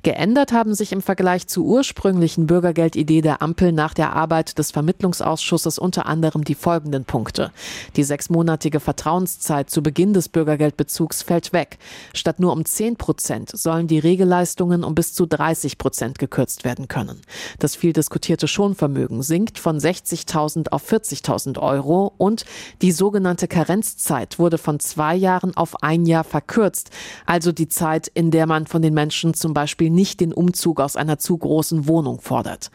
Geändert haben sich im Vergleich zur ursprünglichen Bürgergeldidee der Ampel nach der Arbeit des Vermittlungsausschusses unter anderem die folgenden Punkte. Die 6-monatige Vertrauenszeit zu Beginn des Bürgergeldbezugs fällt weg. Statt nur um 10% sollen die Regelleistungen um bis zu 30% gekürzt werden können. Das viel diskutierte Schonvermögen sinkt von 60.000 auf 40.000 Euro und die sogenannte Karenzzeit wurde von 2 Jahren auf 1 Jahr verkürzt, also die Zeit, in der man von den Menschen zum Beispiel nicht den Umzug aus einer zu großen Wohnung fordert.